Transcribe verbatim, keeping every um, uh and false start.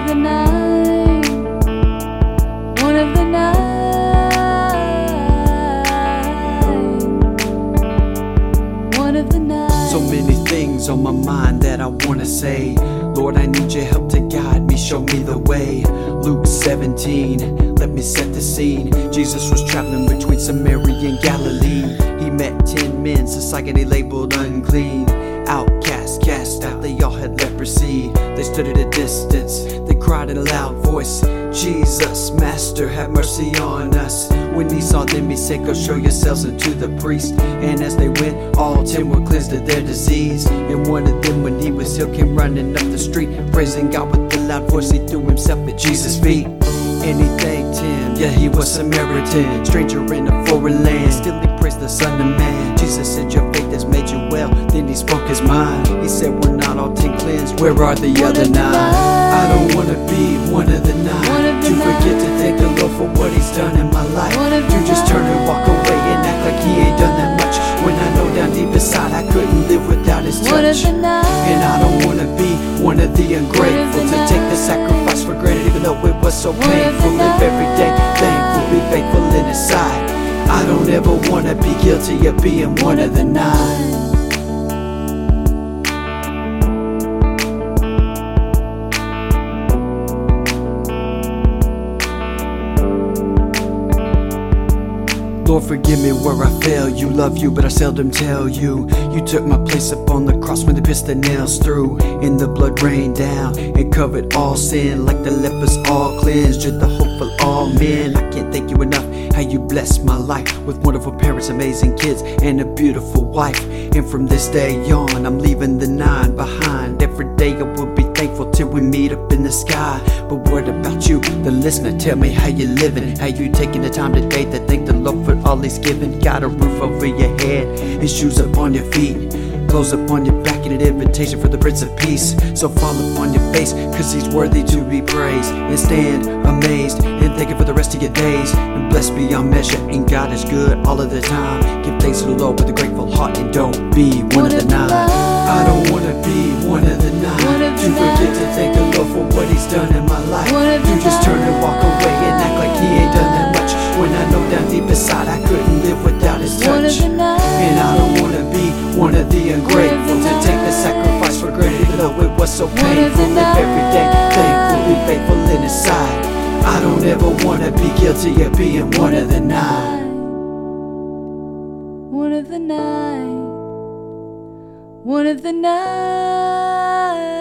of the nine, one of the nine, one of the nine. So many things on my mind that I wanna say. Lord, I need your help to guide me, show me the way. Luke seventeen, let me set the scene. Jesus was traveling between Samaria and Galilee. He met ten men, society labeled unclean. Outcast, cast out, they all had leprosy. They stood at a distance, they cried in a loud voice, Jesus, Master, have mercy on us. When he saw them, he said, go show yourselves unto the priest. And as they went, all ten were cleansed of their disease. And one of them, when he was healed, came running up the street, praising God with a loud voice. He threw himself at Jesus' feet, and he thanked him. Yeah, he was Samaritan, stranger in a foreign land. Still he praised the Son of Man. Jesus said, your faith has made you well. Then he spoke his mind. He said, we're not all ten cleansed, where are the One other of the nine? nine. I don't wanna be one of the One nine, of the to forget to nine. thank the Lord for what he's done in my life. One of To the just turn and walk away and act like he ain't done that much, when I know down deep inside I couldn't live without his One of touch. the nine. And I don't wanna be one of the ungrateful, One of the to take the nine. sacrifice for granted, even though it was so One of the painful. Live every day nine. thankful, be faithful in his sight. I don't ever wanna be guilty of being one of the nine. Lord, forgive me where I fail you. Love you, but I seldom tell you. You took my place upon the cross when they pierced the nails through, and the blood rained down and covered all sin. Like the lepers all cleansed, you're the hope for all men. I can't thank you enough how you blessed my life with wonderful parents, amazing kids, and a beautiful wife. And from this day on, I'm leaving the nine behind. Every day I will be thankful till we meet up in the sky. But what about you, the listener? Tell me how you living, how you taking the time today to thank the Lord for all he's given. Got a roof over your head and shoes upon your feet, clothes upon your back, and an invitation for the Prince of Peace. So fall upon your face, cause he's worthy to be praised, and stand amazed and thank him for the rest of your days. And blessed beyond measure, and God is good all of the time. Give thanks to the Lord with a grateful heart, and don't be one, one of the nine. I don't wanna be one of the nine, One of to the forget nine. to thank the Lord for what he's done in my life. One of To the just turn and nine. walk away and act like he ain't done that much, when I know down deep inside I couldn't live without his One of touch. the nine. And I don't wanna be one of the ungrateful, to take the sacrifice for granted, even though it was so One of painful. the Live every day thankful, be nine. faithful in his sight. I don't ever wanna be guilty of being one of the nine. One of the nine, one of the nine.